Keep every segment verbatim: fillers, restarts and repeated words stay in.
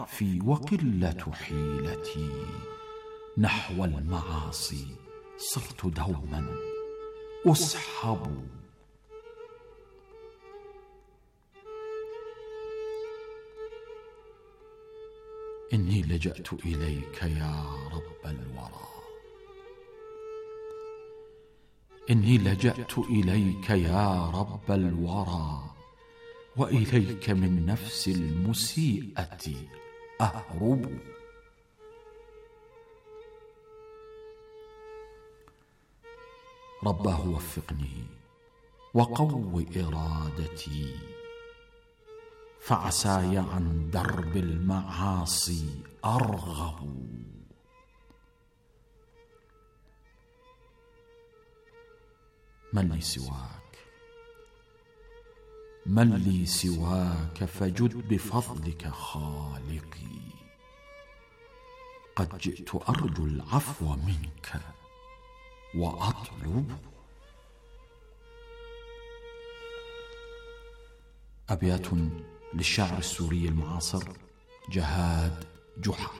في وقلة حيلتي نحو المعاصي صرت دوما أسحب. إني لجأت إليك يا رب الورى، إني لجأت إليك يا رب الورى، وإليك من نفس المسيئة أهرب. رباه وفقني وقو إرادتي، فعساي عن درب المعاصي أرغب. من لي سواك، من لي سواك، فجد بفضلك خالقي. قد جئت أرجو العفو منك وأطلب. أبيات للشاعر السوري المعاصر جهاد جحا.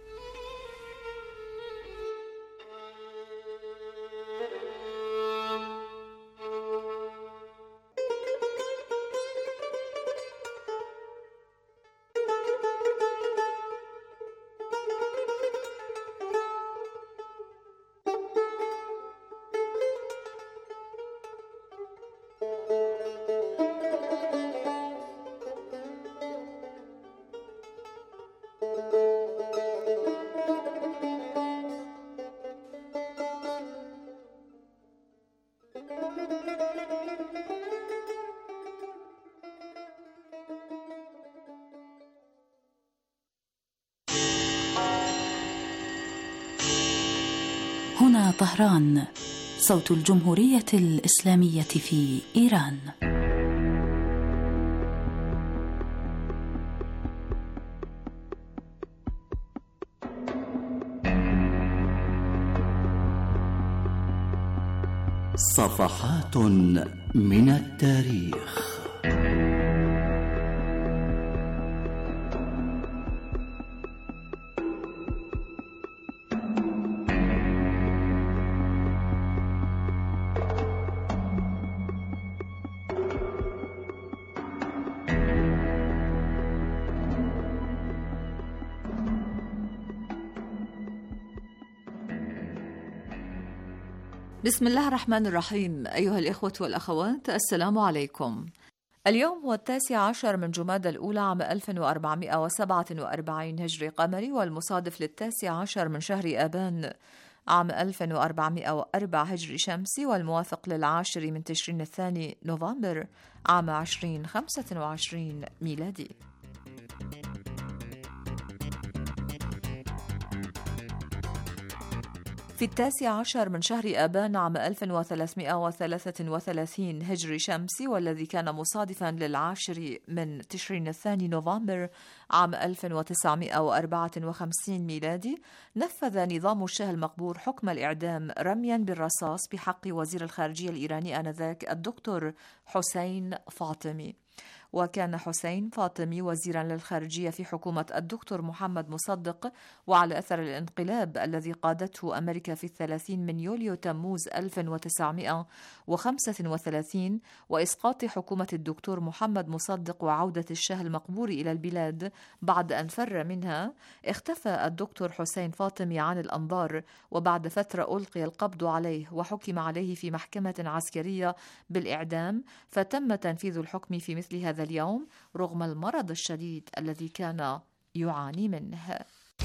هنا طهران، صوت الجمهورية الإسلامية في إيران. صفحات من التاريخ. بسم الله الرحمن الرحيم. أيها الإخوة والأخوات، السلام عليكم. اليوم هو التاسع عشر من جمادى الأولى عام ألف وأربعمائة وسبعة وأربعين هجري قمري، والمصادف للتاسع عشر من شهر آبان عام ألف وأربعمائة وأربعة هجري شمسي، والموافق للعاشر من تشرين الثاني نوفمبر عام عشرين خمسة وعشرين ميلادي. في التاسع عشر من شهر آبان عام ألف وثلاثمائة وثلاثة وثلاثين هجري شمسي، والذي كان مصادفا للعاشر من تشرين الثاني نوفمبر عام ألف وتسعمائة وأربعة وخمسين ميلادي، نفذ نظام الشاه المقبور حكم الإعدام رميا بالرصاص بحق وزير الخارجية الإيراني آنذاك الدكتور حسين فاطمي. وكان حسين فاطمي وزيرا للخارجية في حكومة الدكتور محمد مصدق، وعلى أثر الانقلاب الذي قادته أمريكا في الثلاثين من يوليو تموز ألف وتسعمائة وخمسة وثلاثين وإسقاط حكومة الدكتور محمد مصدق وعودة الشاه المقبور إلى البلاد بعد أن فر منها، اختفى الدكتور حسين فاطمي عن الأنظار، وبعد فترة ألقي القبض عليه وحكم عليه في محكمة عسكرية بالإعدام، فتم تنفيذ الحكم في مثل هذا اليوم رغم المرض الشديد الذي كان يعاني منه.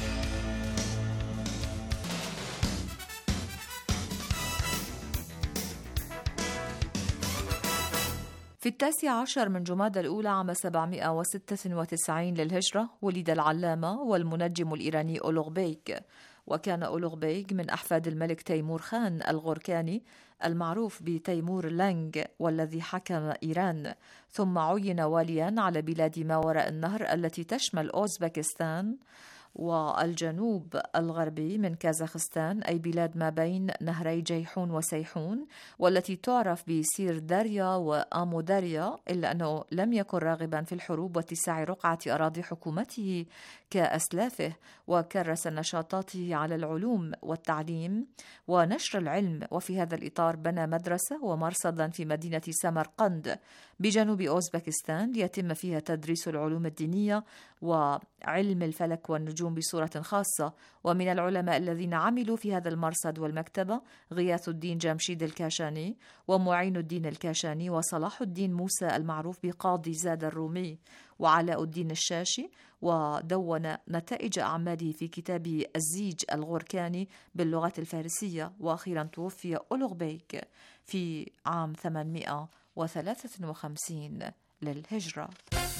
في التاسع عشر من جمادى الأولى عام سبعمائة وستة وتسعين للهجرة ولد العلامة والمنجم الإيراني أولوغبيك. وكان أولوغبيك من أحفاد الملك تيمور خان الغوركاني المعروف بتيمور لانج، والذي حكم إيران، ثم عين واليا على بلاد ما وراء النهر التي تشمل أوزبكستان والجنوب الغربي من كازاخستان، أي بلاد ما بين نهري جيحون وسيحون، والتي تعرف بسير داريا وآمو داريا، إلا أنه لم يكن راغبا في الحروب واتساع رقعة أراضي حكومته كأسلافه، وكرس نشاطاته على العلوم والتعليم ونشر العلم. وفي هذا الإطار بنى مدرسة ومرصدا في مدينة سمرقند بجنوب أوزبكستان ليتم فيها تدريس العلوم الدينية وعلم الفلك والنجوم بصورة خاصة. ومن العلماء الذين عملوا في هذا المرصد والمكتبة غياث الدين جمشيد الكاشاني ومعين الدين الكاشاني وصلاح الدين موسى المعروف بقاضي زاد الرومي وعلاء الدين الشاشي، ودون نتائج أعماله في كتابه الزيج الغوركاني باللغة الفارسية. وأخيرا توفي أولغبيك في عام ثمانمائة وثلاثة وخمسين للهجرة.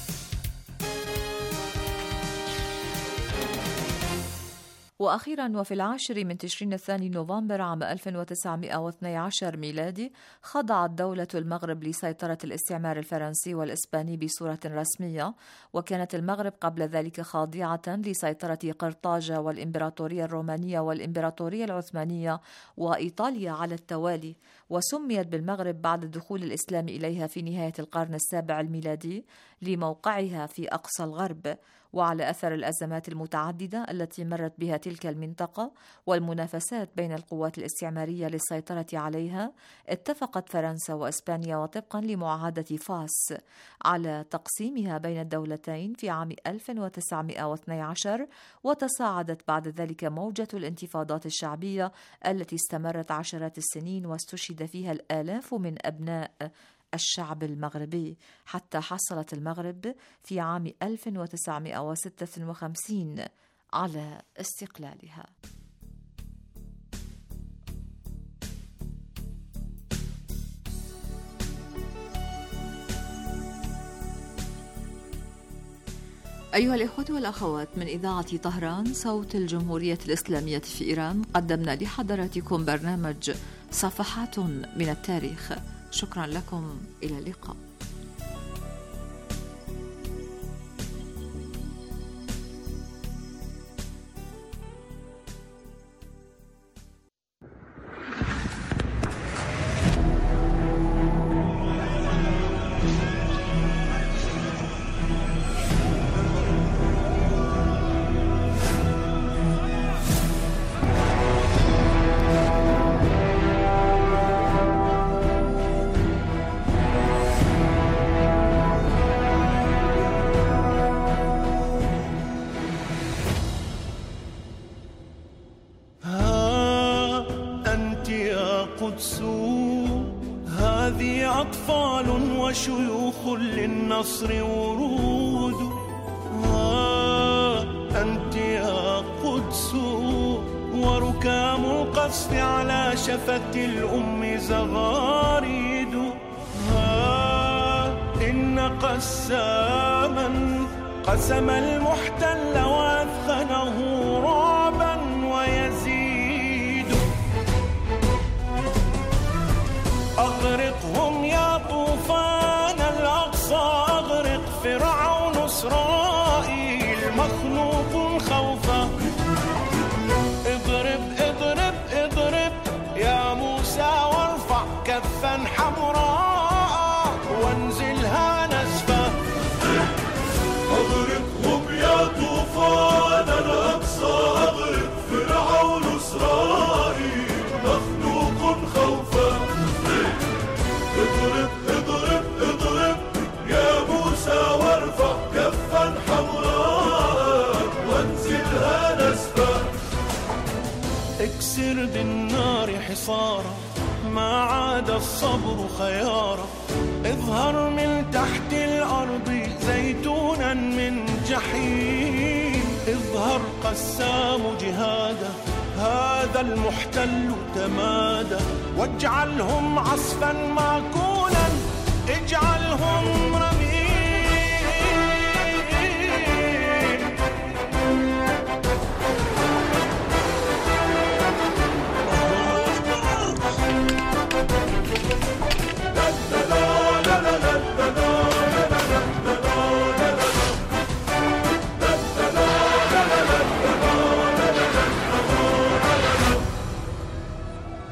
وأخيرا وفي العاشر من تشرين الثاني نوفمبر عام ألف وتسعمائة واثني عشر ميلادي خضعت دولة المغرب لسيطرة الاستعمار الفرنسي والإسباني بصورة رسمية، وكانت المغرب قبل ذلك خاضعة لسيطرة قرطاجة والإمبراطورية الرومانية والإمبراطورية العثمانية وإيطاليا على التوالي، وسميت بالمغرب بعد دخول الإسلام إليها في نهاية القرن السابع الميلادي لموقعها في أقصى الغرب. وعلى أثر الأزمات المتعددة التي مرت بها تلك المنطقة والمنافسات بين القوات الاستعمارية للسيطرة عليها، اتفقت فرنسا وإسبانيا وطبقا لمعاهدة فاس على تقسيمها بين الدولتين في عام ألف وتسعمائة واثني عشر، وتصاعدت بعد ذلك موجة الانتفاضات الشعبية التي استمرت عشرات السنين واستشهد فيها الآلاف من أبناء الشعب المغربي، حتى حصلت المغرب في عام ألف وتسعمائة وستة وخمسين على استقلالها. أيها الإخوة والأخوات، من إذاعة طهران صوت الجمهورية الإسلامية في إيران، قدمنا لحضراتكم برنامج صفحات من التاريخ. شكرا لكم، إلى اللقاء. هذه أطفال وشيوخ للنصر ورود، ها أنت يا قدس وركام القصف على شفة الأم زغاريد، ها إن قساما قسم المحتل وأثخنه رعبا ويزيد. أغرقهم يا طوفان الأقصى، أغرق فرعون إسرائيل مخنوق خوفا. اضرب اضرب اضرب يا موسى وارفع كفا حمراء وانزلها نزفا. أغرقهم يا طوفان الأقصى، أغرق فرعون إسرائيل مخنوق خوفا. اضرب اضرب اضرب يا موسى وارفع كفا حمراء وانزلها نزفا. اكسر بالنار حصارا ما عاد الصبر خيارا. اظهر من تحت الأرض زيتونا من جحيم. اظهر قسام جهادا هذا المحتل تمادى. واجعلهم عصفا معقولا اجعلهم رميم.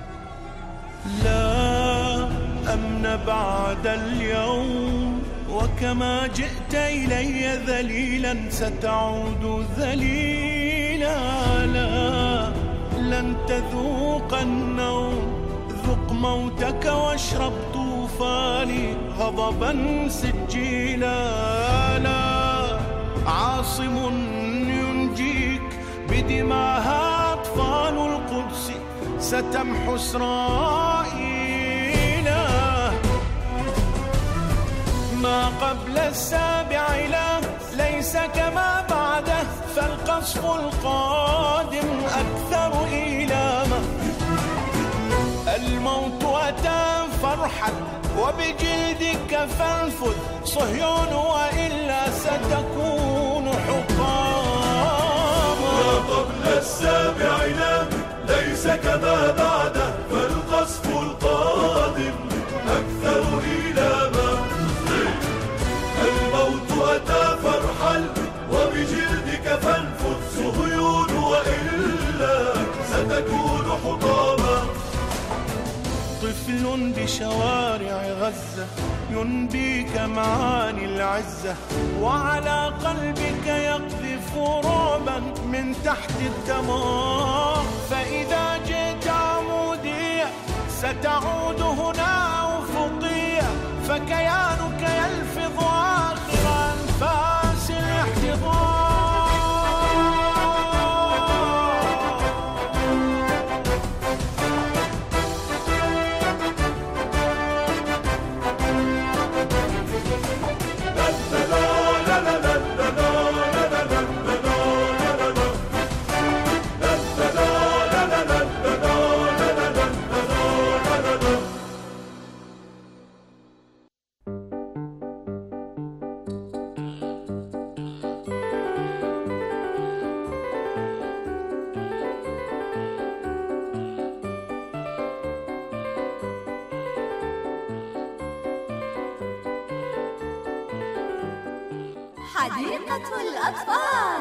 بعد اليوم وكما جئت إلي ذليلا ستعود ذليلا. لا، لن تذوق النوم، ذق موتك واشرب طوفاني غضبا سجيلا. لا، عاصم ينجيك بدماها أطفال القدس ستمحو إسرائيلا. ما قبل السابع لا ليس كما بعده، فالقصف القادم أكثر إيلاما. الموت أتى فرحا وبجلدك فانفذ صهيون وإلا ستكون حطاما. ما قبل السابع لا ليس كما بعده، فالقصف القادم أكثر إيلاما. الموت أتى فرحا وبجلدك فانفذ صهيون وإلا ستكون حطاما. طفل بشوارع غزة ينبيك معاني العزة، وعلى قلبك يقذف رعبا من تحت الدمار. فإذا جئت عمودية ستعود هنا أفقية، فكيانك يلفظ آخر أنفاس الاحتضار. حديقة الأطفال.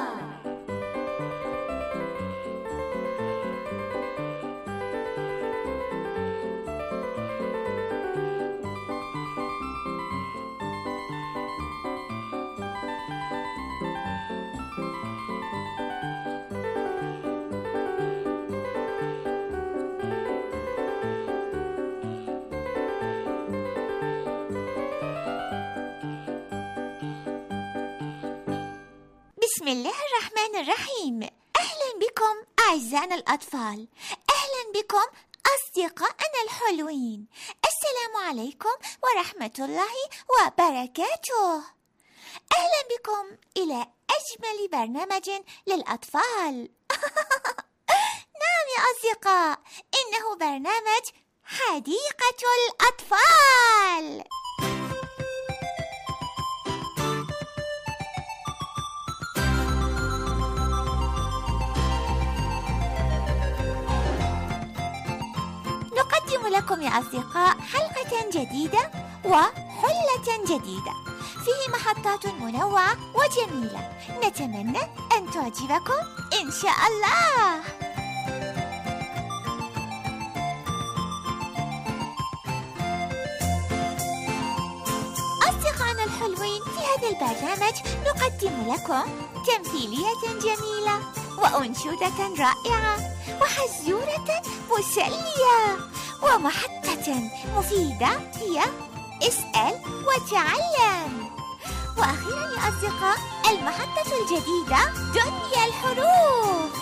بسم الله الرحمن الرحيم. أهلا بكم أعزائنا الأطفال، أهلا بكم أصدقائنا الحلوين. السلام عليكم ورحمة الله وبركاته. أهلا بكم إلى أجمل برنامج للأطفال. نعم يا أصدقاء، إنه برنامج حديقة الأطفال. نقدم لكم يا أصدقاء حلقة جديدة وحلة جديدة فيه محطات منوعة وجميلة، نتمنى أن تعجبكم إن شاء الله. أصدقائنا الحلوين، في هذا البرنامج نقدم لكم تمثيلية جميلة وأنشودة رائعة وحزورة مسلية ومحطة مفيدة هي اسأل وتعلم. وأخيرا يا أصدقاء، المحطة الجديدة دنيا الحروف.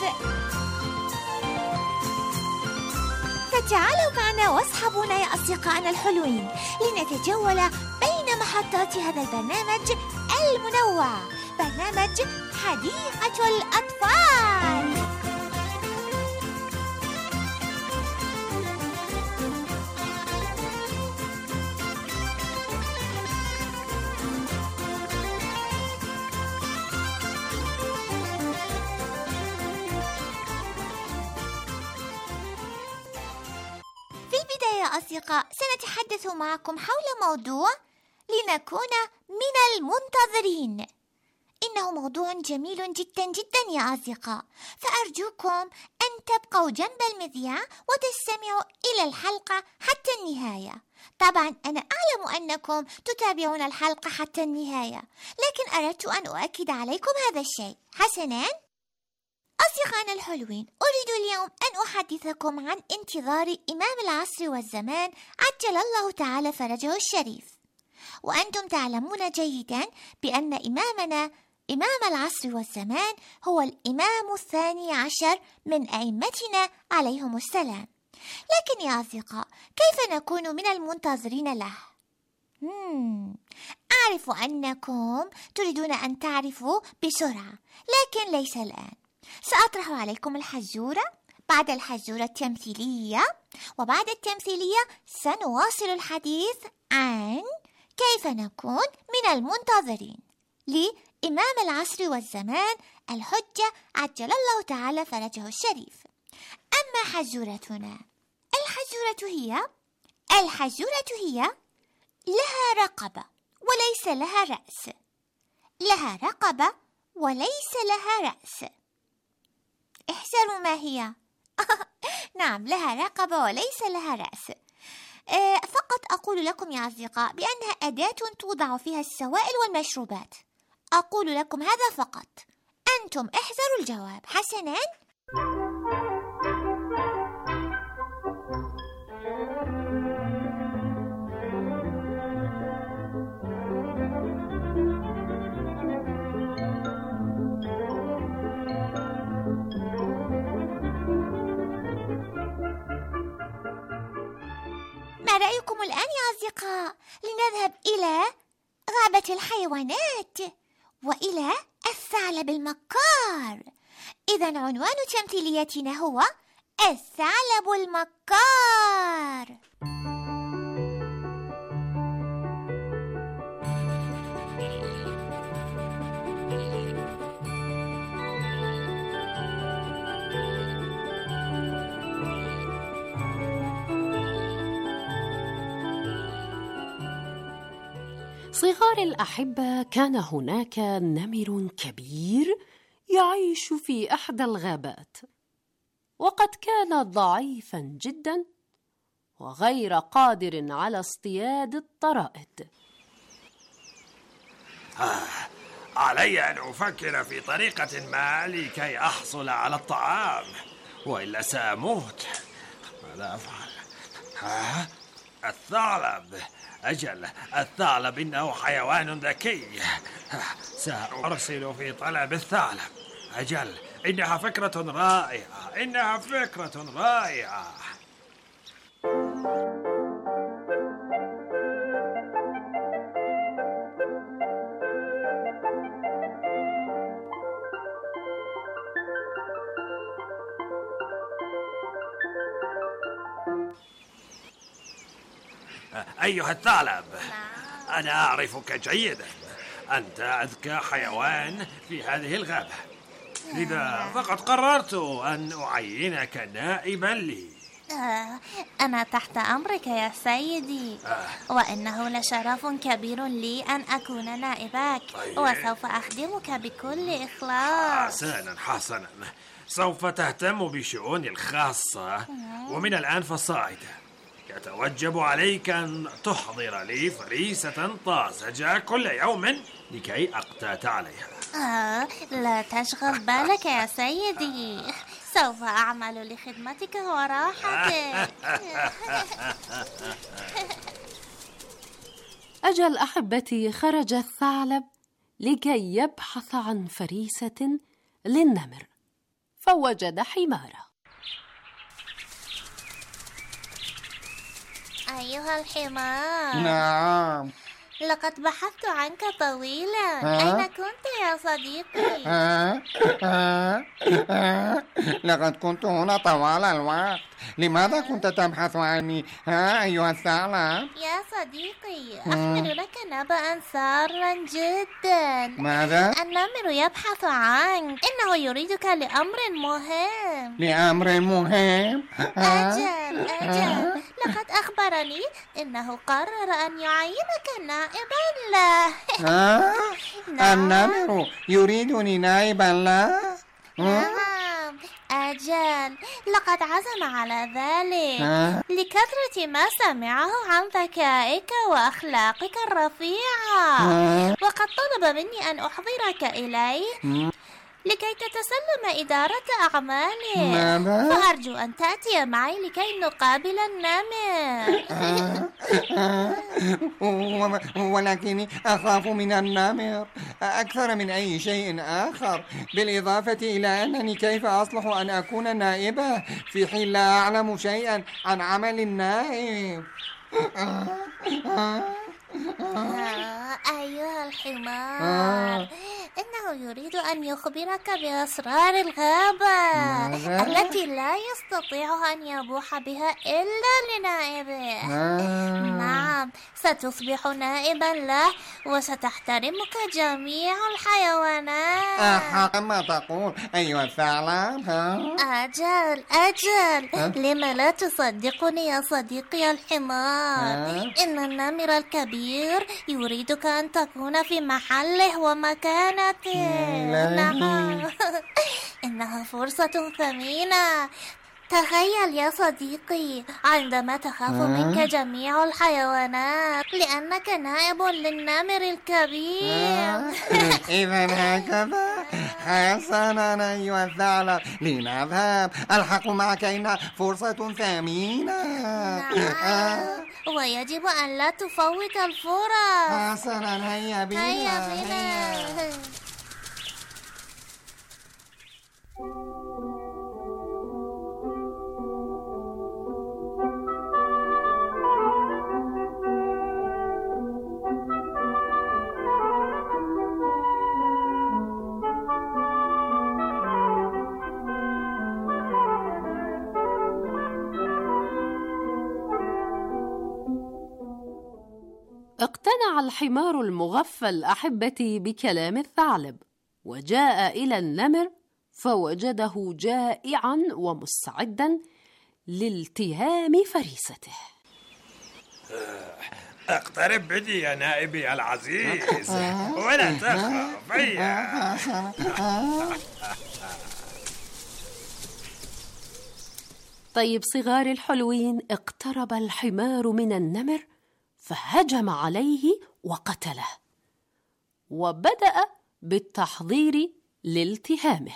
فتعالوا معنا واصحبونا يا أصدقائنا الحلوين لنتجول بين محطات هذا البرنامج المنوع، برنامج حديقة الأطفال. في البداية يا أصدقاء، سنتحدث معكم حول موضوع لنكون من المنتظرين. إنه موضوع جميل جدا جدا يا أصدقاء، فأرجوكم أن تبقوا جنب المذياع وتستمعوا إلى الحلقة حتى النهاية. طبعا أنا أعلم أنكم تتابعون الحلقة حتى النهاية، لكن أردت أن أؤكد عليكم هذا الشيء. حسناً أصدقائنا الحلوين، أريد اليوم أن أحدثكم عن انتظار إمام العصر والزمان عجل الله تعالى فرجه الشريف. وأنتم تعلمون جيداً بأن إمامنا إمام العصر والزمان هو الإمام الثاني عشر من أئمتنا عليهم السلام. لكن يا أصدقاء، كيف نكون من المنتظرين له؟ مم. أعرف أنكم تريدون أن تعرفوا بسرعة، لكن ليس الآن. سأطرح عليكم الحزورة، بعد الحزورة التمثيلية، وبعد التمثيلية سنواصل الحديث عن كيف نكون من المنتظرين لإمام العصر والزمان الحجة عجل الله تعالى فرجه الشريف. أما حزورتنا، الحزورة هي الحزورة هي لها رقبة وليس لها رأس. لها رقبة وليس لها رأس. احذروا ما هي. نعم، لها رقبة وليس لها رأس. أه فقط أقول لكم يا أصدقاء بأنها أداة توضع فيها السوائل والمشروبات. أقول لكم هذا فقط، أنتم احذروا الجواب. حسناً؟ ما رأيكم الآن يا أصدقاء؟ لنذهب إلى غابة الحيوانات وإلى الثعلب المكار. إذن عنوان تمثيليتنا هو الثعلب المكار. صغار الأحبة، كان هناك نمر كبير يعيش في إحدى الغابات، وقد كان ضعيفاً جداً وغير قادر على اصطياد الطرائد. آه، علي أن أفكر في طريقة ما لكي أحصل على الطعام، وإلا سأموت. ماذا أفعل؟ آه، الثعلب. أجل، الثعلب إنه حيوان ذكي. سأرسل في طلب الثعلب. أجل، إنها فكرة رائعة، إنها فكرة رائعة. أيها الثعلب، أنا أعرفك جيدا، أنت أذكى حيوان في هذه الغابة، لذا فقد قررت أن أعينك نائبا لي. آه، أنا تحت أمرك يا سيدي. آه. وإنه لشرف كبير لي أن أكون نائبك. طيب. وسوف أخدمك بكل إخلاص. حسنا حسنا، سوف تهتم بشؤوني الخاصة. آه. ومن الآن فالصاعدة يتوجب عليك أن تحضر لي فريسة طازجة كل يوم لكي أقتات عليها. آه، لا تشغل بالك يا سيدي، سوف أعمل لخدمتك وراحتك. أجل أحبتي، خرج الثعلب لكي يبحث عن فريسة للنمر، فوجد حمارة. أيها الحمار. نعم. لقد بحثت عنك طويلا. أين كنت يا صديقي؟ آه آه آه. لقد كنت هنا طوال الوقت. لماذا كنت تبحث عني ها أيها الثعلب؟ يا صديقي، أحمل لك نبأ سارا جدا. ماذا؟ النمر يبحث عنك، إنه يريدك لأمر مهم. لأمر مهم؟ أجل أجل، لقد أخبرني إنه قرر أن يعينك نائبا له. النمر يريدني نائبا له؟ نعم أجل. أجل، لقد عزم على ذلك لكثرة ما سمعه عن ذكائك وأخلاقك الرفيعة، وقد طلب مني أن أحضرك إليه لكي تتسلم إدارة أعماله. فأرجو أن تأتي معي لكي نقابل النمر. ولكني أخاف من النمر أكثر من أي شيء آخر، بالإضافة إلى أنني كيف أصلح أن أكون نائبة في حين لا أعلم شيئا عن عمل النائب. أيها الحمار، إنه يريد أن يخبرك بأسرار الغابة التي لا يستطيع أن يبوح بها إلا لنائبه. نعم، ستصبح نائبا له وستحترمك جميع الحيوانات. أحق ما تقول أيها الثعلب؟ أجل أجل، لما لا تصدقني يا صديقي الحمار؟ إن النمر الكبير يريدك أن تكون في محله ومكانته. نعم، إنها فرصة ثمينة. تخيل يا صديقي عندما تخاف منك جميع الحيوانات لأنك نائب للنمر الكبير. إذا هكذا حسنا أيها الثعلب، لنذهب، ألحق معك، إنها فرصة ثمينة. نعم، ويجب أن لا تفوت الفرص. حسنا، هيا بنا هيا بنا. اقتنع الحمار المغفل أحبتي بكلام الثعلب، وجاء إلى النمر فوجده جائعا ومستعدا لالتهام فريسته. اقترب بدي يا نائبي العزيز ولا تخف. هيا. طيب صغار الحلوين، اقترب الحمار من النمر فهجم عليه وقتله، وبدأ بالتحضير لالتهامه.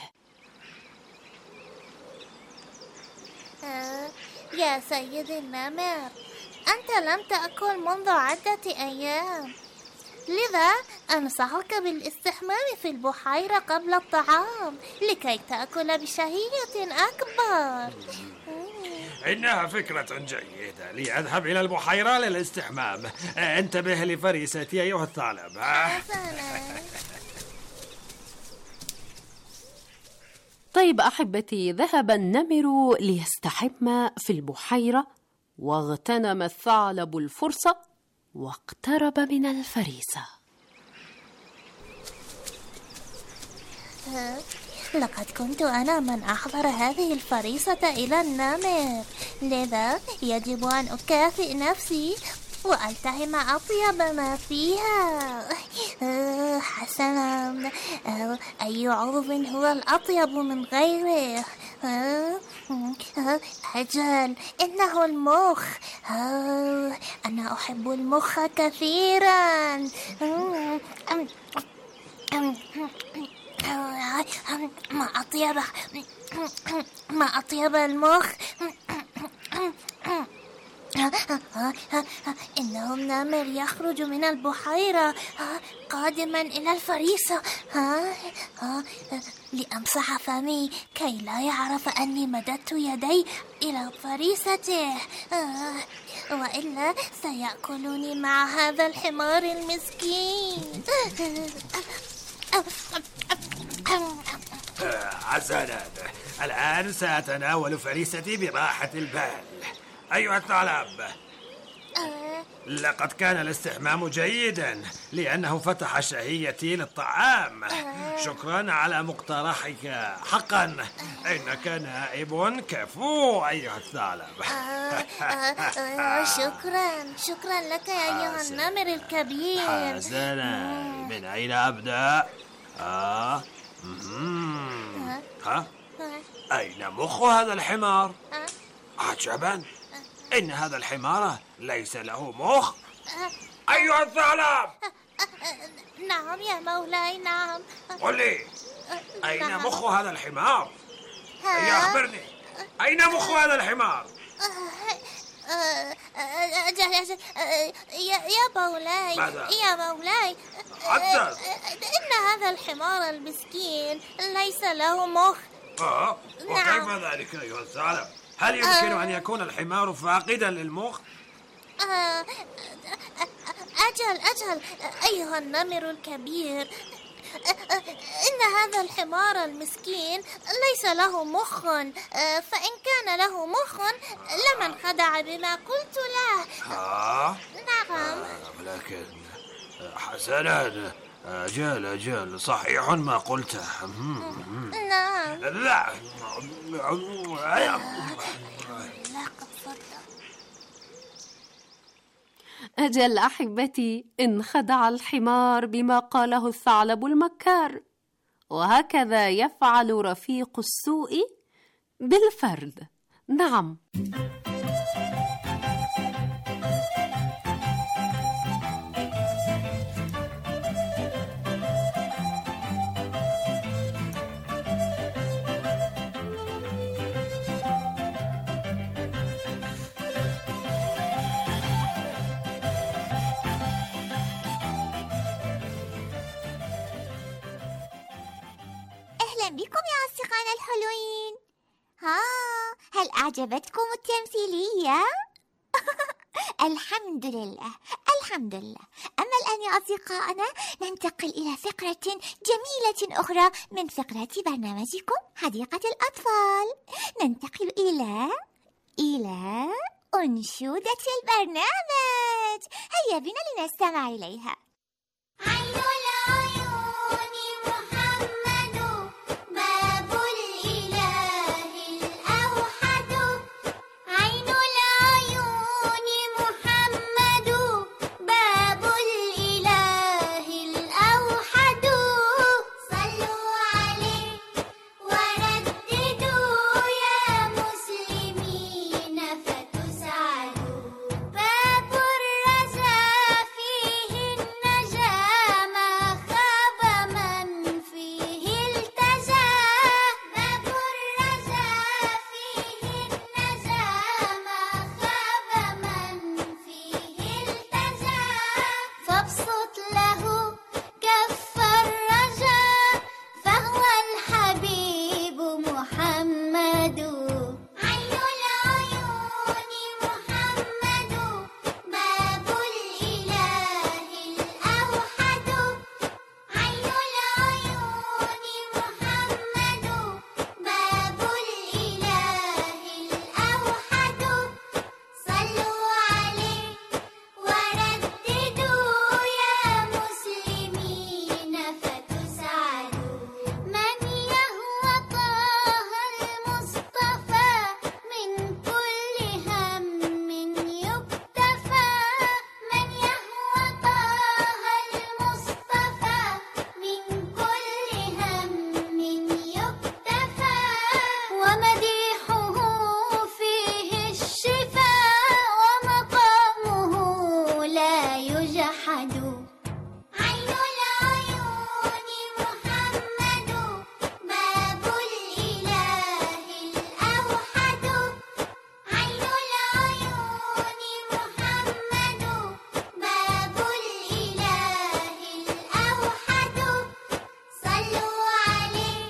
آه يا سيد النمر، أنت لم تأكل منذ عدة أيام، لذا أنصحك بالاستحمام في البحيرة قبل الطعام لكي تأكل بشهية أكبر. إنها فكرة جيدة، لي أذهب إلى البحيرة للاستحمام. انتبه لفريستي أيها الثعلب. طيب أحبتي، ذهب النمر ليستحم في البحيرة، واغتنم الثعلب الفرصة واقترب من الفريسة. لقد كنت أنا من أحضر هذه الفريسة إلى النمر، لذا يجب أن أكافئ نفسي وألتهم أطيب ما فيها. حسنا، أي عضو هو الأطيب من غيره؟ أجل، إنه المخ. أنا أحب المخ كثيرا. ما أطيب ما أطيب المخ. إنه النمر يخرج من البحيرة قادما إلى الفريسة. لأمسح فمي كي لا يعرف أني مددت يدي إلى فريسته، وإلا سيأكلني مع هذا الحمار المسكين. حسنا، الآن سأتناول فريستي براحة البال. أيها الثعلب، لقد كان الاستحمام جيدا لأنه فتح شهيتي للطعام. شكرا على مقترحك، حقا إنك نائب كفو أيها الثعلب. شكرا شكرا لك يا أيها النمر الكبير. حسنا، من أين أبدأ؟ آه. ها؟ أين مخ هذا الحمار؟ عجبا، إن هذا الحمار ليس له مخ. أيها الثعلب! نعم يا مولاي، نعم. قل لي، أين مخ هذا الحمار؟ هيا أخبرني، أين مخ هذا الحمار؟ يا مولاي، يا مولاي، إن هذا الحمار المسكين ليس له مخ. آه، وكيف ذلك أيها الثعلب؟ هل يمكن أن يكون الحمار فاقدا للمخ؟ أجل أجل أيها النمر الكبير، إن هذا الحمار المسكين ليس له مخ، فإن كان له مخ لما انخدع بما قلت له. آه؟ نعم. ولكن حسنا، أجل أجل صحيح ما قلته. نعم. لا أجل أحبتي، انخدع الحمار بما قاله الثعلب المكار، وهكذا يفعل رفيق السوء بالفرد. نعم. بكم يا أصدقائنا الحلوين. ها، هل أعجبتكم التمثيلية؟ الحمد لله الحمد لله. أما الآن يا أصدقائنا ننتقل إلى فقرة جميلة أخرى من فقرات برنامجكم حديقة الأطفال. ننتقل إلى إلى أنشودة البرنامج. هيا بنا لنستمع إليها. عين العيون محمد باب الإله الأوحد. عين العيون محمد باب الإله الأوحد. صلوا عليه ورددوا يا مسلمين فتسعدوا. باب الرجا فيه النجاة ما خاب من فيه التجا. باب الرجا فيه النجاة ما خاب من فيه التجا. فابسط له كف الرجا فهو الحبيب محمد. عين العيون محمد باب الإله الأوحد. عين العيون محمد باب الإله الأوحد. صلوا عليه ورددوا يا مسلمين فتسعدوا. من يهوى طه المصطفى من كل هم يكتفى. من يهوى طه المصطفى من كل هم يكتفى. ومديحه فيه الشفاء ومقامه لا يجحد. عين العيون محمد باب الإله الأوحد. عين العيون محمد باب الإله الأوحد. صلوا عليه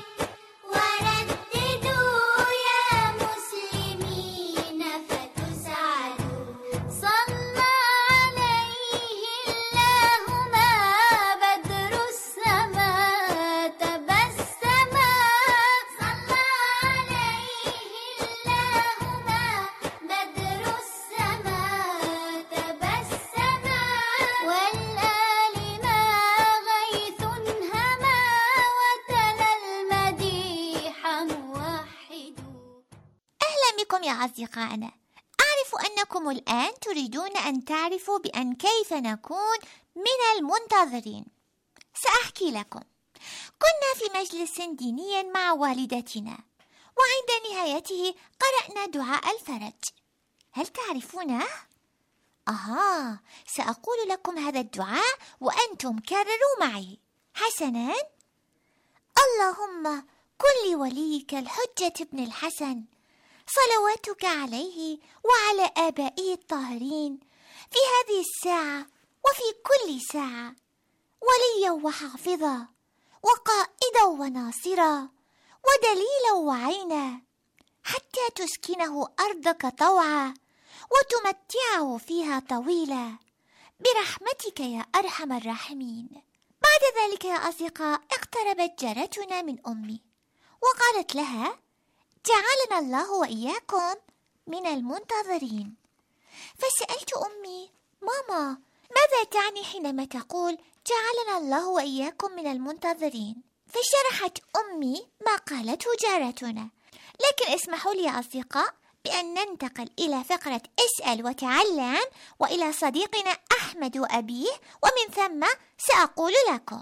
ورددوا يا مسلمين فتسعدوا. صلى عليه الله ما بدر السماء تبسما. صلى عليه الله ما بدر السماء تبسما. والآل ما غيث هما وتلا المديح موحد. أهلا بكم يا أصدقائنا. أعرف أنكم الآن تريدون أن تعرفوا بأن كيف نكون من المنتظرين. سأحكي لكم. كنا في مجلس ديني مع والدتنا، وعند نهايته قرأنا دعاء الفرج. هل تعرفونه؟ أها، سأقول لكم هذا الدعاء وأنتم كرروا معي. حسناً. اللهم كن لوليك الحجة بن الحسن صلواتك عليه وعلى آبائه الطاهرين في هذه الساعة وفي كل ساعة، وليا وحافظا وقائدا وناصرا ودليلا وعينا، حتى تسكنه أرضك طوعا وتمتعه فيها طويلا برحمتك يا أرحم الراحمين. بعد ذلك يا أصدقاء اقتربت جارتنا من أمي وقالت لها: جعلنا الله وإياكم من المنتظرين. فسألت أمي: ماما، ماذا تعني حينما تقول جعلنا الله وإياكم من المنتظرين؟ فشرحت أمي ما قالته جارتنا. لكن اسمحوا لي يا أصدقاء بأن ننتقل إلى فقرة اسأل وتعلم وإلى صديقنا أحمد وأبيه، ومن ثم سأقول لكم.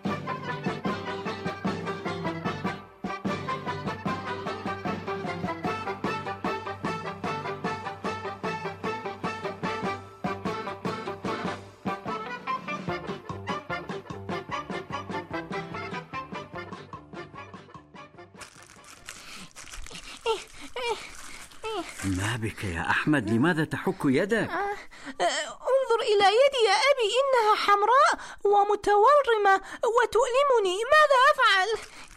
ما بك يا أحمد؟ لماذا تحك يدك؟ انظر إلى يدي يا أبي، إنها حمراء ومتورمة وتؤلمني. ماذا أفعل؟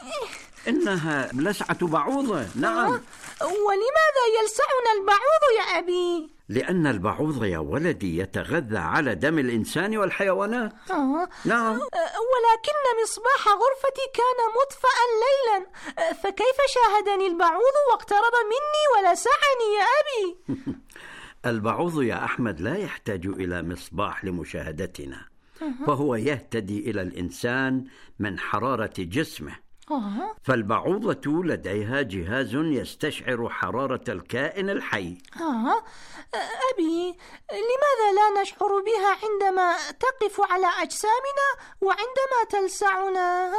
إنها لسعة بعوضة. نعم. ولماذا يلسعنا البعوض يا أبي؟ لأن البعوض يا ولدي يتغذى على دم الإنسان والحيوانات. آه. نعم. ولكن مصباح غرفتي كان مطفأ ليلا، فكيف شاهدني البعوض واقترب مني ولسعني يا أبي؟ البعوض يا أحمد لا يحتاج إلى مصباح لمشاهدتنا، فهو يهتدي إلى الإنسان من حرارة جسمه. آه. فالبعوضة لديها جهاز يستشعر حرارة الكائن الحي. آه. أبي، لماذا لا نشعر بها عندما تقف على أجسامنا وعندما تلسعنا؟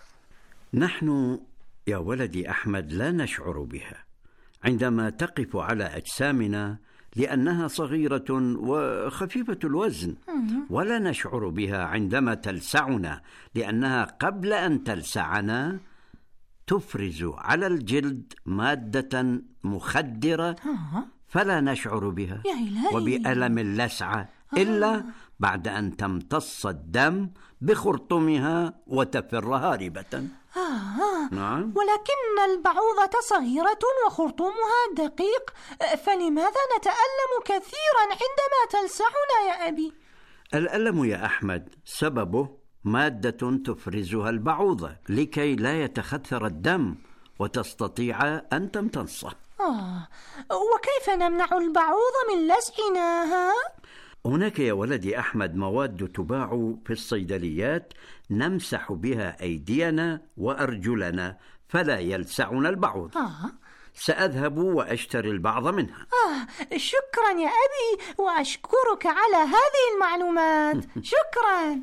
نحن يا ولدي أحمد لا نشعر بها عندما تقف على أجسامنا لأنها صغيرة وخفيفة الوزن، ولا نشعر بها عندما تلسعنا لأنها قبل أن تلسعنا تفرز على الجلد مادة مخدرة، فلا نشعر بها وبألم اللسعة إلا بعد أن تمتص الدم بخرطومها وتفر هاربة. آه. نعم. ولكن البعوضة صغيرة وخرطومها دقيق، فلماذا نتألم كثيرا عندما تلسعنا يا أبي؟ الألم يا أحمد سببه مادة تفرزها البعوضة لكي لا يتخثر الدم وتستطيع أن تمتصه. آه. وكيف نمنع البعوض من لسعنا؟ هناك يا ولدي أحمد مواد تباع في الصيدليات نمسح بها أيدينا وأرجلنا فلا يلسعنا البعوض. آه. سأذهب وأشتري البعض منها. آه. شكرا يا أبي، وأشكرك على هذه المعلومات. شكرا.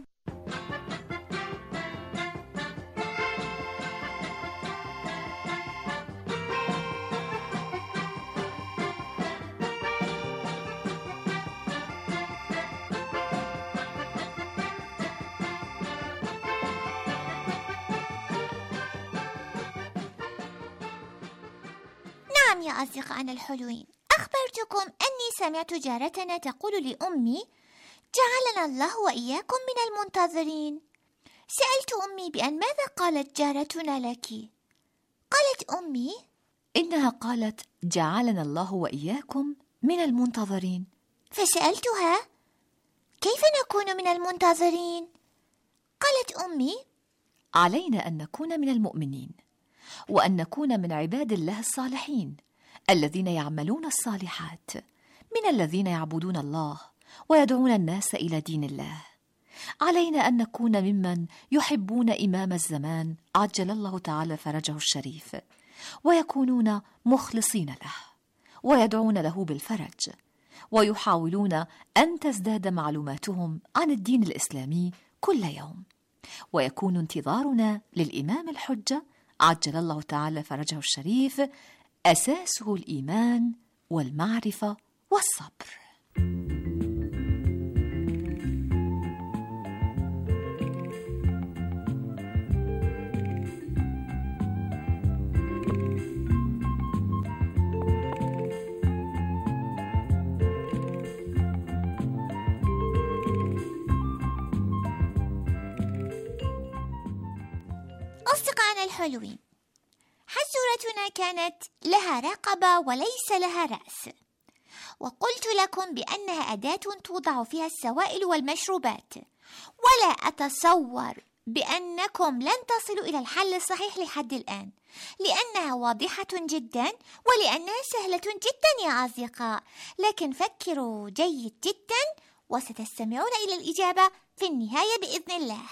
نعم يا أصدقائنا الحلوين، أخبرتكم أني سمعت جارتنا تقول لأمي: جعلنا الله وإياكم من المنتظرين. سألت أمي بأن ماذا قالت جارتنا لك؟ قالت أمي: إنها قالت جعلنا الله وإياكم من المنتظرين. فسألتها: كيف نكون من المنتظرين؟ قالت أمي: علينا أن نكون من المؤمنين، وأن نكون من عباد الله الصالحين الذين يعملون الصالحات، من الذين يعبدون الله ويدعون الناس إلى دين الله. علينا أن نكون ممن يحبون إمام الزمان عجل الله تعالى فرجه الشريف، ويكونون مخلصين له ويدعون له بالفرج، ويحاولون أن تزداد معلوماتهم عن الدين الإسلامي كل يوم. ويكون انتظارنا للإمام الحجة عجل الله تعالى فرجه الشريف أساسه الإيمان والمعرفة والصبر. أصدقائنا الحلوين، حزورتنا كانت لها رقبة وليس لها رأس، وقلت لكم بأنها أداة توضع فيها السوائل والمشروبات، ولا أتصور بأنكم لن تصلوا إلى الحل الصحيح لحد الآن، لأنها واضحة جدا ولأنها سهلة جدا يا أصدقاء. لكن فكروا جيد جدا وستستمعون إلى الإجابة في النهاية بإذن الله.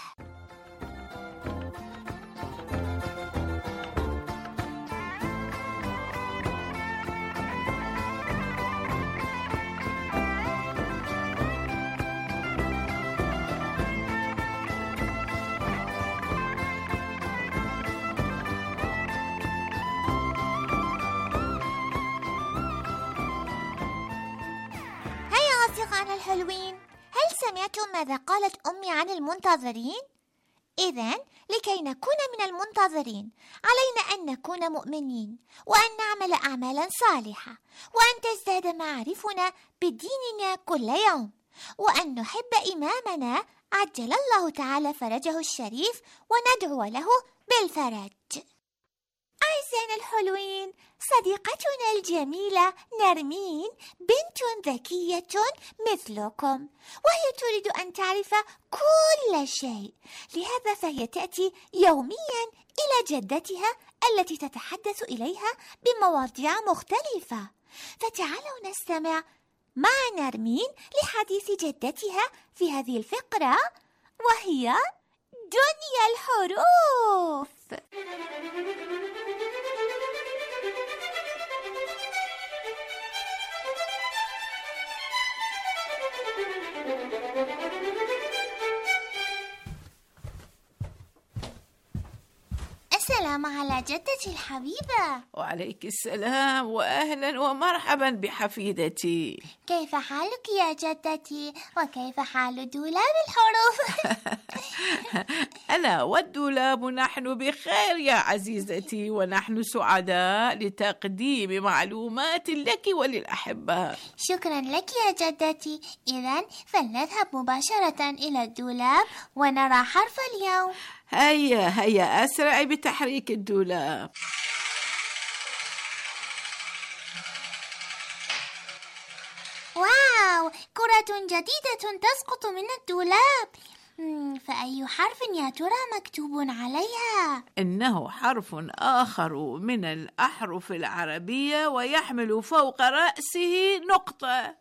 أصدقائنا الحلوين، هل سمعتم ماذا قالت أمي عن المنتظرين؟ إذن لكي نكون من المنتظرين علينا أن نكون مؤمنين، وأن نعمل أعمالا صالحة، وأن تزداد معارفنا بديننا كل يوم، وأن نحب إمامنا عجل الله تعالى فرجه الشريف وندعو له بالفرج. أعزائنا الحلوين، صديقتنا الجميلة نرمين بنت ذكية مثلكم، وهي تريد أن تعرف كل شيء، لهذا فهي تأتي يوميا إلى جدتها التي تتحدث إليها بمواضيع مختلفة. فتعالوا نستمع مع نرمين لحديث جدتها في هذه الفقرة، وهي دنيا الحروف. السلام على جدتي الحبيبة. وعليك السلام، وأهلا ومرحبا بحفيدتي. كيف حالك يا جدتي؟ وكيف حال دولاب الحروف؟ أنا والدولاب نحن بخير يا عزيزتي، ونحن سعداء لتقديم معلومات لك وللأحباء. شكرا لك يا جدتي. إذن فلنذهب مباشرة إلى الدولاب ونرى حرف اليوم. هيا هيا أسرعي بتحريك الدولاب. واو، كرة جديدة تسقط من الدولاب. فأي حرف يا ترى مكتوب عليها؟ إنه حرف آخر من الأحرف العربية، ويحمل فوق رأسه نقطة.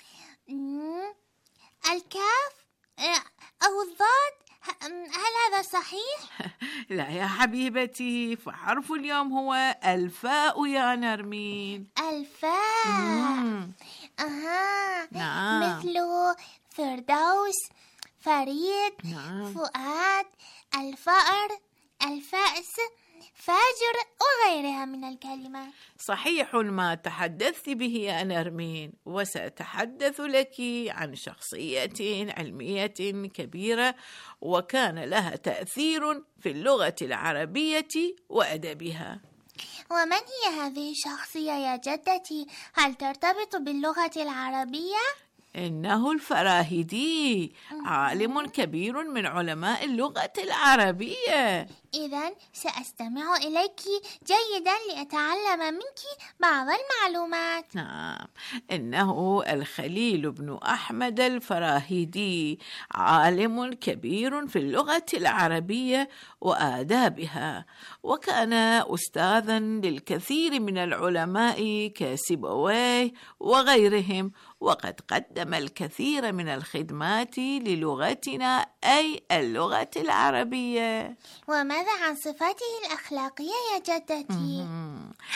الكاف أو الضاد؟ هل هذا صحيح؟ لا يا حبيبتي، فحرف اليوم هو الفاء يا نرمين. الفاء. مم. أها. نعم. مثل فردوس، فريد، نعم. فؤاد، الفأر، الفأس، فاجر وغيرها من الكلمات. صحيح ما تحدثت به يا نرمين، وسأتحدث لك عن شخصية علمية كبيرة وكان لها تأثير في اللغة العربية وأدبها. ومن هي هذه الشخصية يا جدتي؟ هل ترتبط باللغة العربية؟ إنه الفراهيدي، عالم كبير من علماء اللغة العربية. إذن سأستمع إليك جيدا لأتعلم منك بعض المعلومات. نعم، إنه الخليل بن أحمد الفراهيدي، عالم كبير في اللغة العربية وآدابها، وكان أستاذا للكثير من العلماء كسيبويه وغيرهم، وقد قدم الكثير من الخدمات للغتنا أي اللغة العربية. وماذا عن صفاته الأخلاقية يا جدتي؟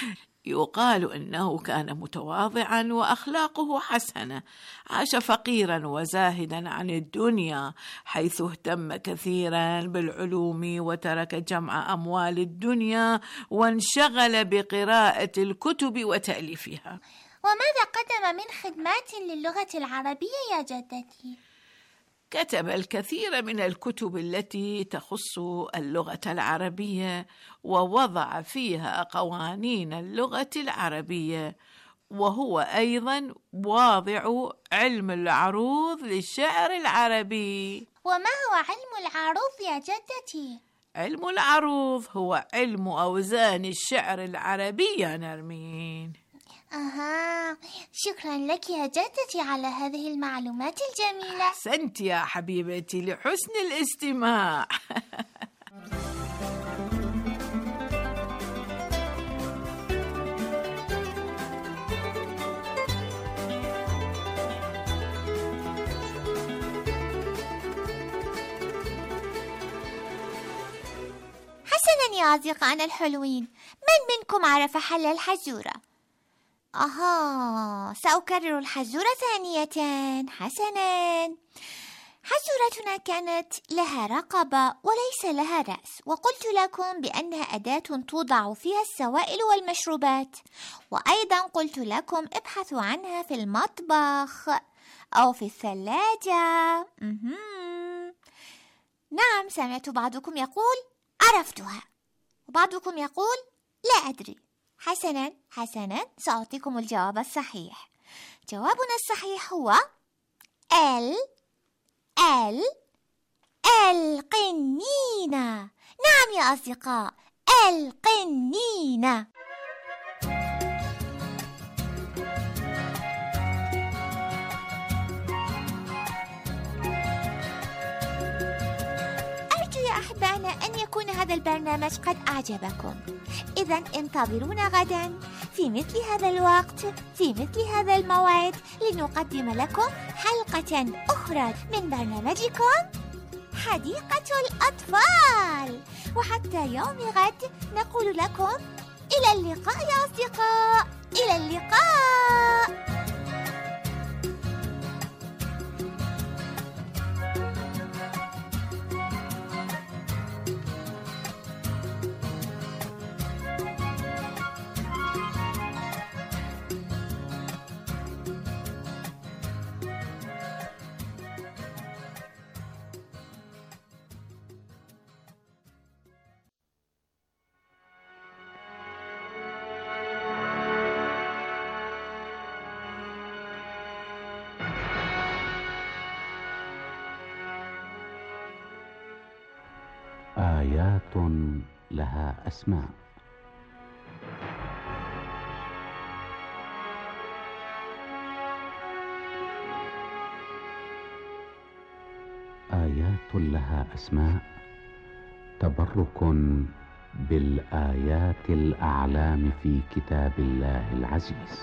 يقال إنه كان متواضعا وأخلاقه حسنة، عاش فقيرا وزاهدا عن الدنيا، حيث اهتم كثيرا بالعلوم وترك جمع أموال الدنيا وانشغل بقراءة الكتب وتأليفها. وماذا قدم من خدمات للغة العربية يا جدتي؟ كتب الكثير من الكتب التي تخص اللغة العربية، ووضع فيها قوانين اللغة العربية، وهو أيضا واضع علم العروض للشعر العربي. وما هو علم العروض يا جدتي؟ علم العروض هو علم أوزان الشعر العربي يا نرمين. أها، شكرا لك يا جدتي على هذه المعلومات الجميلة. أحسنت يا حبيبتي لحسن الاستماع. حسنا يا أصدقائنا الحلوين، من منكم عرف حل الحزورة؟ أها، سأكرر الحزورة ثانية. حسنا، حزورتنا كانت لها رقبة وليس لها رأس، وقلت لكم بأنها أداة توضع فيها السوائل والمشروبات، وأيضا قلت لكم ابحثوا عنها في المطبخ أو في الثلاجة. مهم. نعم، سمعت بعضكم يقول عرفتها، وبعضكم يقول لا أدري. حسنا حسنا، سأعطيكم الجواب الصحيح. جوابنا الصحيح هو ال ال القنينة. نعم يا أصدقاء، القنينة. أرجو يا أحبائنا أن يكون هذا البرنامج قد أعجبكم. إذن انتظرونا غدا في مثل هذا الوقت في مثل هذا الموعد لنقدم لكم حلقة أخرى من برنامجكم حديقة الأطفال. وحتى يوم غد نقول لكم إلى اللقاء يا أصدقاء، إلى اللقاء. آيات لها أسماء. آيات لها أسماء، تبرك بالآيات الأعلام في كتاب الله العزيز.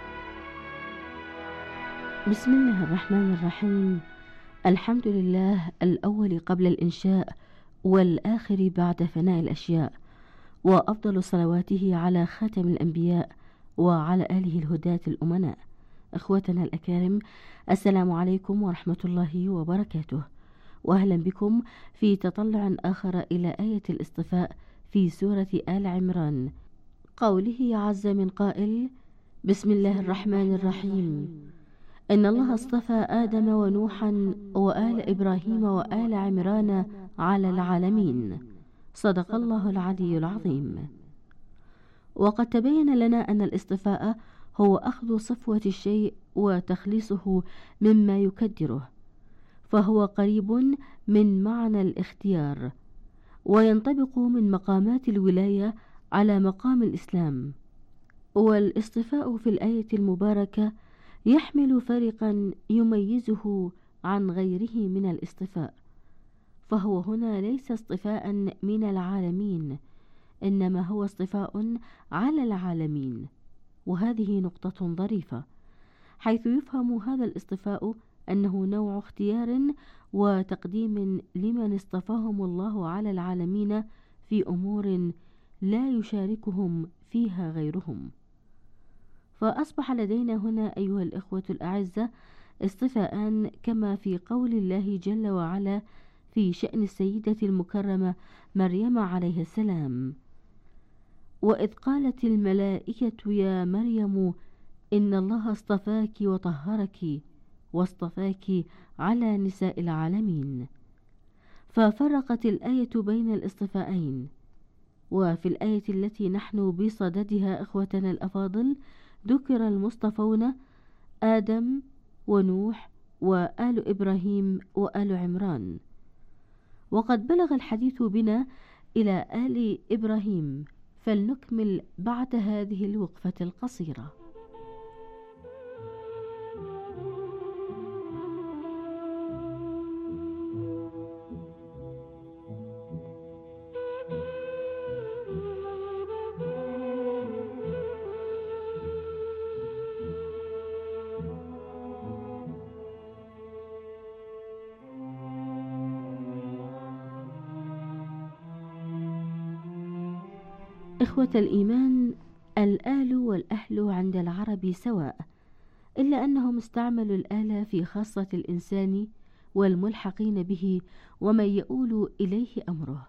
بسم الله الرحمن الرحيم. الحمد لله الأول قبل الإنشاء والآخر بعد فناء الأشياء، وأفضل صلواته على خاتم الأنبياء وعلى آله الهداة الأمناء. إخوتنا الأكارم، السلام عليكم ورحمة الله وبركاته، وأهلا بكم في تطلع آخر إلى آية الاصطفاء في سورة آل عمران. قوله عز من قائل: بسم الله الرحمن الرحيم. إن الله اصطفى آدم ونوحا وآل إبراهيم وآل عمران على العالمين. صدق الله العلي العظيم. وقد تبين لنا أن الاصطفاء هو أخذ صفوة الشيء وتخليصه مما يكدره، فهو قريب من معنى الاختيار، وينطبق من مقامات الولاية على مقام الإسلام. والاصطفاء في الآية المباركة يحمل فرقا يميزه عن غيره من الاصطفاء، فهو هنا ليس اصطفاء من العالمين، إنما هو اصطفاء على العالمين. وهذه نقطة ظريفة، حيث يفهم هذا الاصطفاء أنه نوع اختيار وتقديم لمن اصطفاهم الله على العالمين في أمور لا يشاركهم فيها غيرهم. فأصبح لدينا هنا أيها الإخوة الأعزة اصطفاءان، كما في قول الله جل وعلا في شأن السيدة المكرمة مريم عليه السلام: وإذ قالت الملائكة يا مريم إن الله اصطفاك وطهرك واصطفاك على نساء العالمين. ففرقت الآية بين الاصطفاءين. وفي الآية التي نحن بصددها إخوتنا الأفاضل ذكر المصطفون آدم ونوح وآل إبراهيم وآل عمران. وقد بلغ الحديث بنا إلى آل إبراهيم، فلنكمل بعد هذه الوقفة القصيرة. إخوة الإيمان، الآل والأهل عند العرب سواء، إلا أنهم استعملوا الآل في خاصة الإنسان والملحقين به ومن يؤول إليه أمره.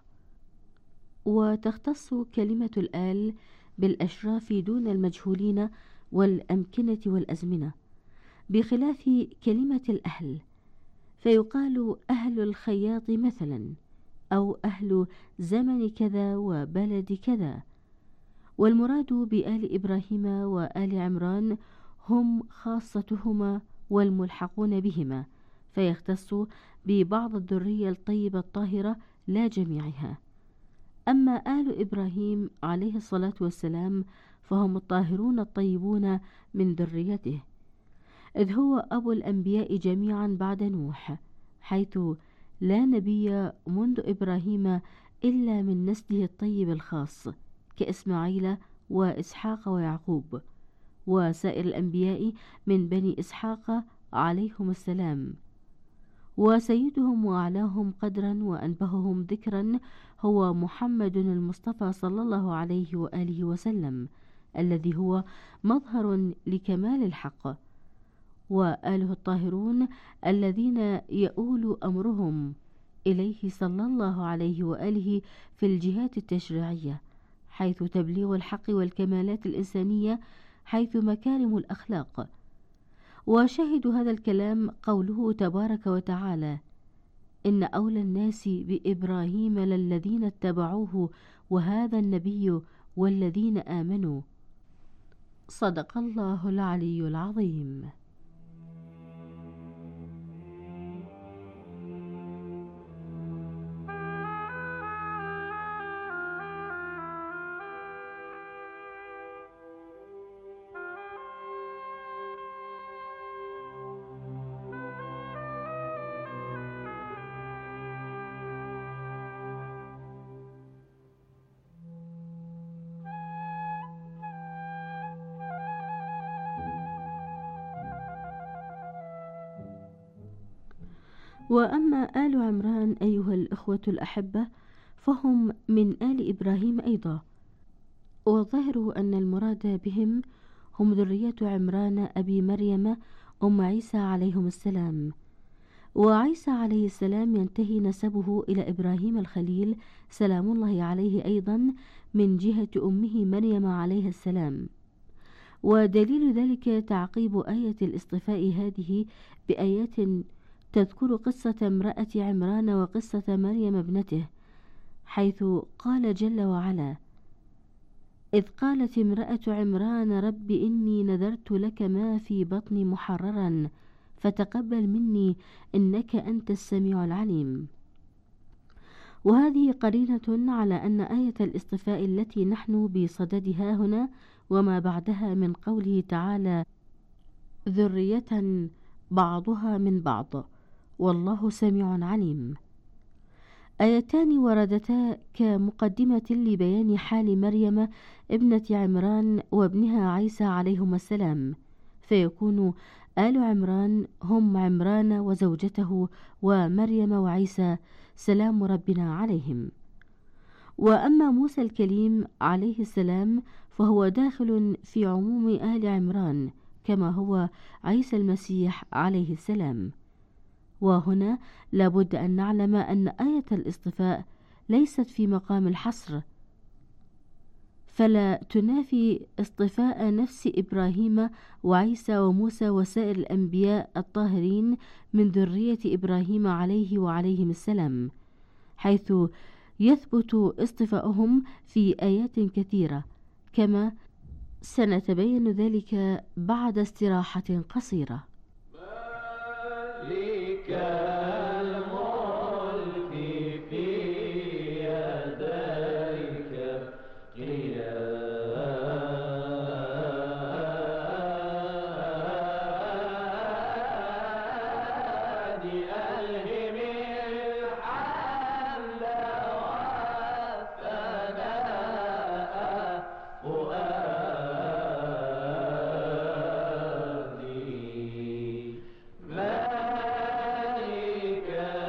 وتختص كلمة الآل بالأشراف دون المجهولين والأمكنة والأزمنة، بخلاف كلمة الأهل، فيقال أهل الخياط مثلا، أو أهل زمن كذا وبلد كذا. والمراد بآل إبراهيم وآل عمران هم خاصتهما والملحقون بهما، فيختص ببعض الذرية الطيبة الطاهرة لا جميعها. أما آل إبراهيم عليه الصلاة والسلام فهم الطاهرون الطيبون من ذريته، إذ هو أبو الأنبياء جميعا بعد نوح، حيث لا نبي منذ إبراهيم إلا من نسله الطيب الخاص كإسماعيل وإسحاق ويعقوب، وسائر الأنبياء من بني إسحاق عليهم السلام. وسيدهم وأعلاهم قدرا وأنبههم ذكرا هو محمد المصطفى صلى الله عليه وآله وسلم، الذي هو مظهر لكمال الحق، وآله الطاهرون الذين يؤول أمرهم إليه صلى الله عليه وآله في الجهات التشريعية، حيث تبليغ الحق والكمالات الإنسانية، حيث مكارم الأخلاق. وشاهد هذا الكلام قوله تبارك وتعالى: إن أولى الناس بإبراهيم للذين اتبعوه وهذا النبي والذين آمنوا. صدق الله العلي العظيم. وأما آل عمران أيها الأخوة الأحبة فهم من آل إبراهيم أيضا، وظاهر أن المراد بهم هم ذرية عمران أبي مريم أم عيسى عليهم السلام. وعيسى عليه السلام ينتهي نسبه إلى إبراهيم الخليل سلام الله عليه أيضا من جهة أمه مريم عليه السلام. ودليل ذلك تعقيب آية الاصطفاء هذه بآيات تذكر قصة امرأة عمران وقصة مريم ابنته، حيث قال جل وعلا: إذ قالت امرأة عمران رب إني نذرت لك ما في بطني محررا فتقبل مني إنك أنت السميع العليم. وهذه قرينة على أن آية الاصطفاء التي نحن بصددها هنا وما بعدها من قوله تعالى: ذرية بعضها من بعض والله سميع عليم، آيتان وردتا كمقدمة لبيان حال مريم ابنة عمران وابنها عيسى عليهما السلام، فيكون آل عمران هم عمران وزوجته ومريم وعيسى سلام ربنا عليهم. وأما موسى الكليم عليه السلام فهو داخل في عموم آل عمران كما هو عيسى المسيح عليه السلام. وهنا لابد أن نعلم أن آية الاصطفاء ليست في مقام الحصر، فلا تنافي اصطفاء نفس إبراهيم وعيسى وموسى وسائر الأنبياء الطاهرين من ذرية إبراهيم عليه وعليهم السلام، حيث يثبت اصطفاؤهم في آيات كثيرة، كما سنتبين ذلك بعد استراحة قصيرة. مالك الملك في يديك قيادي ألهم الحمد والثناء فؤادي مالك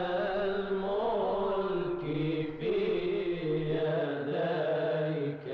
الملك في يديك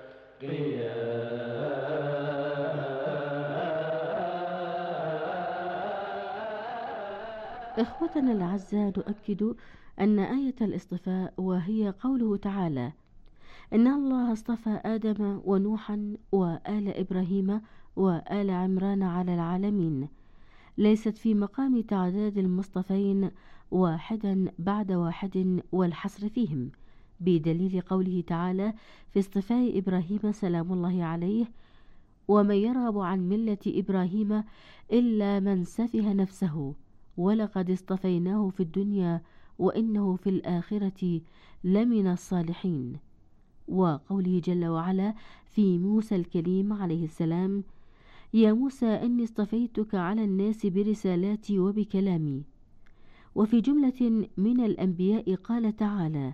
إخوتنا الأعزاء، نؤكد أن آية الاصطفاء وهي قوله تعالى: إن الله اصطفى آدم ونوحا وآل إبراهيم وآل عمران على العالمين، ليست في مقام تعداد المصطفين واحدا بعد واحد والحصر فيهم، بدليل قوله تعالى في اصطفاء إبراهيم سلام الله عليه: ومن يرغب عن ملة إبراهيم إلا من سفه نفسه ولقد اصطفيناه في الدنيا وإنه في الآخرة لمن الصالحين. وقوله جل وعلا في موسى الكليم عليه السلام: يا موسى إني اصطفيتك على الناس برسالاتي وبكلامي. وفي جملة من الأنبياء قال تعالى: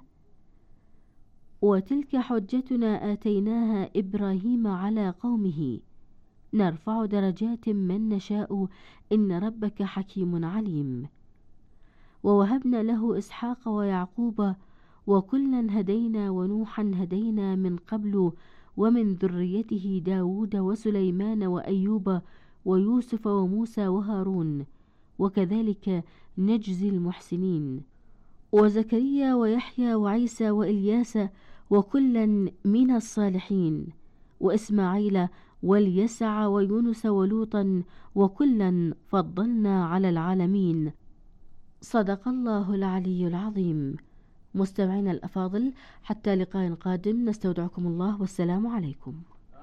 وتلك حجتنا آتيناها إبراهيم على قومه نرفع درجات من نشاء إن ربك حكيم عليم. ووهبنا له إسحاق ويعقوب وكلا هدينا ونوحا هدينا من قبل ومن ذريته داود وسليمان وأيوب ويوسف وموسى وهارون وكذلك نجزي المحسنين. وزكريا ويحيى وعيسى وإلياس وكلا من الصالحين، وإسماعيل واليسع ويونس ولوطا وكلا فضلنا على العالمين. صدق الله العلي العظيم. مستمعينا الأفاضل، حتى لقاء قادم نستودعكم الله والسلام عليكم.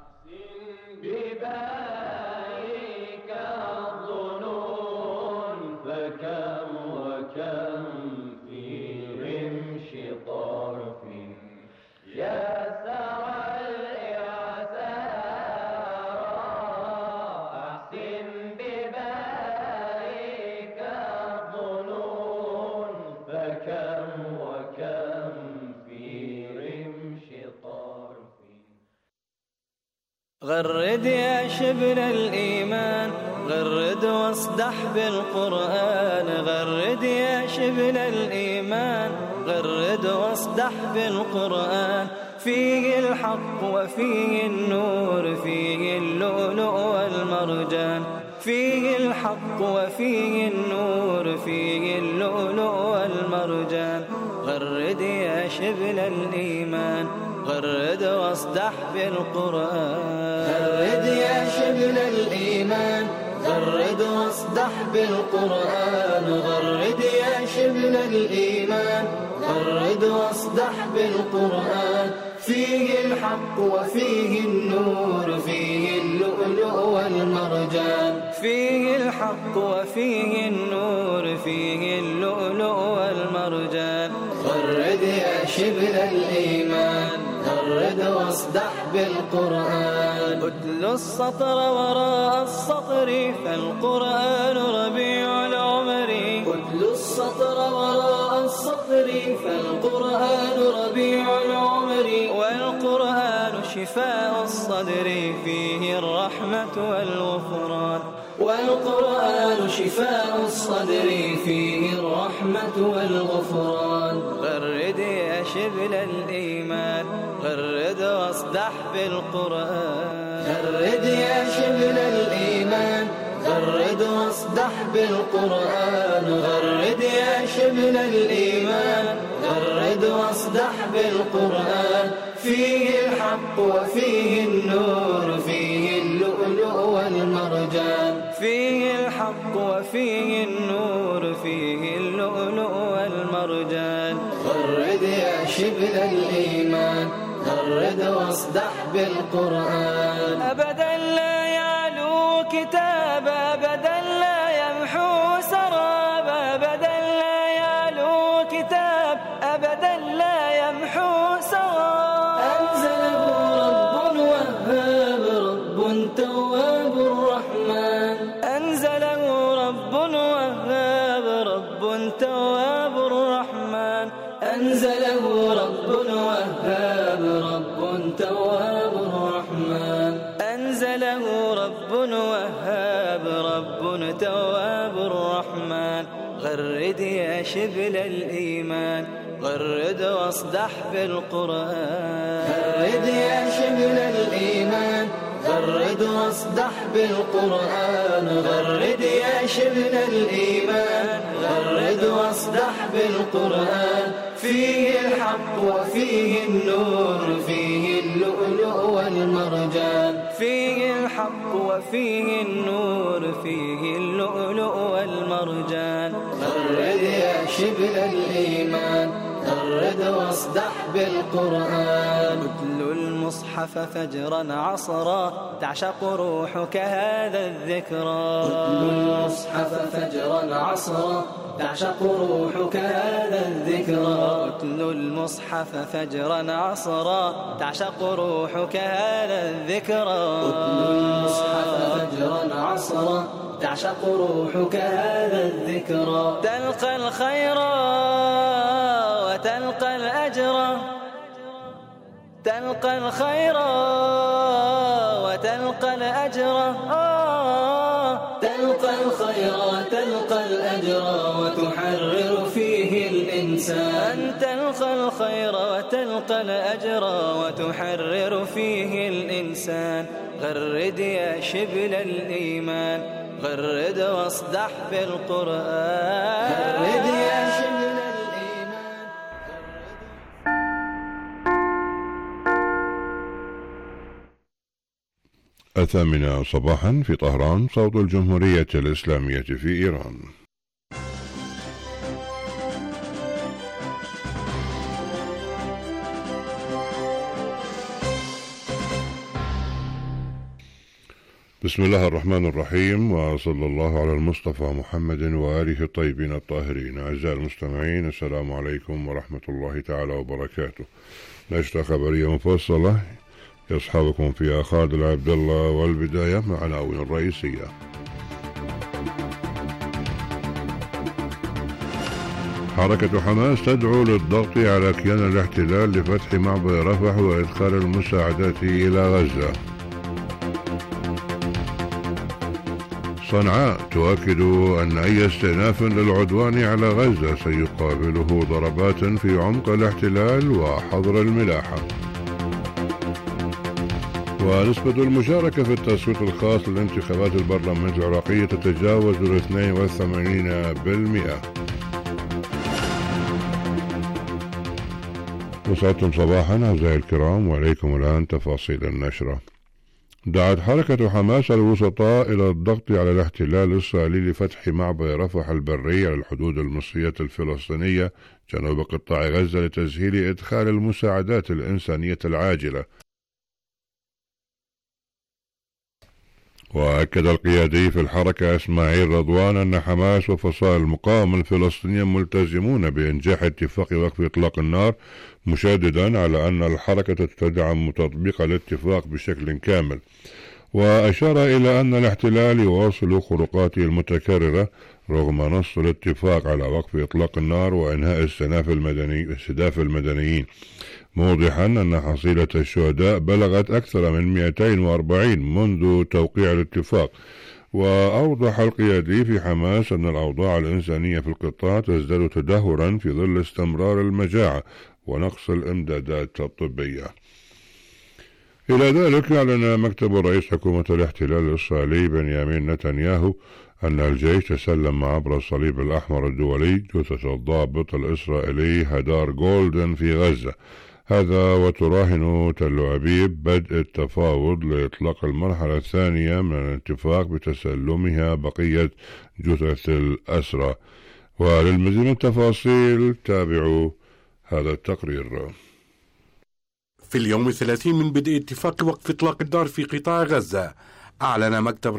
ببائك الظنون فكم وكم في رمش طرف يسر الإعسار. أحسن ببائك الظنون فكم وكم في رمش طرف. غرد يا شبل الإيمان، غرد واصدح بالقرآن. غرد يا شبل الإيمان، غرد واصدح بالقرآن. فيه الحق وفيه النور، فيه اللؤلؤ والمرجان. فيه الحق وفيه النور، فيه اللؤلؤ والمرجان. غرد يا شبل الإيمان، غرد واصدح بالقرآن. غرد يا شبل الإيمان، غرد واصدح بالقرآن. غرد يا شبل الإيمان، غرد واصدح بالقرآن. فيه الحق وفيه النور، فيه اللؤلؤ والمرجان. فيه الحق وفيه النور، فيه اللؤلؤ والمرجان. غرد يا شبل الإيمان، غرد واصدح بالقرآن. اتل السطر وراء السطر فالقرآن ربيع العمر. اتل السطر وراء السطر فالقرآن ربيع العمر. والقرآن شفاء الصدر، فيه الرحمة والغفران. والقرآن شفاء الصدر، فيه الرحمة والغفران. غرد يا شبل الإيمان غرد واصدح بالقرآن غرد يا شبل الإيمان غرد واصدح بالقرآن غرد يا شبل الإيمان غرد واصدح بالقرآن فيه الحق وفيه النور فيه اللؤلؤ والمرجان فيه الحق وفيه النور فيه اللؤلؤ والمرجان غرد يا شبل الإيمان غرد واصدح بالقرآن أبدا لا يعلو كتاب أبدا لا يمحو سراب أبدا لا يعلو كتاب أبدا لا يمحو سراب أنزله رب وهاب رب تواب الرحمن أنزله رب وهاب رب تواب الرحمن أنزله رب وهاب رب تواب الرحمن أنزله رب وهاب رب تواب الرحمن غرد يا شبل الإيمان غرد واصدح بالقرآن غرد يا شبل الإيمان غرد واصدح بالقرآن غرد يا شبل الإيمان غرد واصدح بالقرآن فيه الحق وفيه النور فيه اللؤلؤ والمرجان فيه الحق وفيه النور فيه اللؤلؤ والمرجان غرد يا شبل الإيمان غرد واصدح بالقرآن اتل المصحف فجرا عصرا تعشق روحك هذا الذكرى اتل المصحف فجرا عصرا تعشق روحك هذا الذكرى اتل المصحف فجرا عصرا تعشق روحك هذا الذكرى اتل المصحف فجرا عصرا تعشق روحك هذا الذكرى تلقى الخير وتلقى الأجر تلقى الخير وتلقى الأجر تلقى الخير وتلقى الأجر وتحرر فيه الإنسان تلقى الخير وتلقى الأجر وتحرر فيه الإنسان غرد يا شبل الإيمان غرد واصدح بالقرآن غرد يا شبل الثامنة صباحا في طهران صوت الجمهورية الإسلامية في إيران. بسم الله الرحمن الرحيم، وصلى الله على المصطفى محمد وآله الطيبين الطاهرين. أعزائي المستمعين، السلام عليكم ورحمة الله تعالى وبركاته. نشرة خبرية مفصلة يصحبكم فيها خالد عبد الله، والبداية مع العناوين الرئيسية. حركة حماس تدعو للضغط على كيان الاحتلال لفتح معبر رفح وإدخال المساعدات إلى غزة. صنعاء تؤكد أن أي استئناف للعدوان على غزة سيقابله ضربات في عمق الاحتلال وحظر الملاحة. ونسبة المشاركة في التصويت الخاص للانتخابات البرلمان العراقية تتجاوز الاثنين وثمانين بالمئة. وصلتم صباحا أعزائي الكرام، وعليكم الآن تفاصيل النشرة. دعت حركة حماس الوسطاء إلى الضغط على الاحتلال الإسرائيلي لفتح معبر رفح البري على الحدود المصرية الفلسطينية جنوب قطاع غزة لتسهيل إدخال المساعدات الإنسانية العاجلة. وأكد القيادي في الحركة إسماعيل رضوان أن حماس وفصائل المقاومة الفلسطينية ملتزمون بإنجاح اتفاق وقف إطلاق النار، مشددا على أن الحركة تدعم تطبيق الاتفاق بشكل كامل. وأشار إلى أن الاحتلال يواصل خروقاته المتكررة رغم نص الاتفاق على وقف إطلاق النار وإنهاء استئناف المدني استهداف المدنيين، موضحا أن حصيلة الشهداء بلغت أكثر من مئتين وأربعين منذ توقيع الاتفاق، وأوضح القيادي في حماس أن الأوضاع الإنسانية في القطاع تزداد تدهورا في ظل استمرار المجاعة ونقص الإمدادات الطبية. إلى ذلك أعلن مكتب رئيس حكومة الاحتلال الإسرائيلي بنيامين نتنياهو أن الجيش تسلم عبر الصليب الأحمر الدولي جثة الضابط الإسرائيلي هدار جولدن في غزة. هذا وتراهن تل أبيب بدء التفاوض لإطلاق المرحلة الثانية من الاتفاق بتسلمها بقية جثث الأسرى. وللمزيد من التفاصيل تابعوا هذا التقرير. في اليوم الثلاثين من بدء اتفاق وقف إطلاق النار في قطاع غزة، أعلن مكتب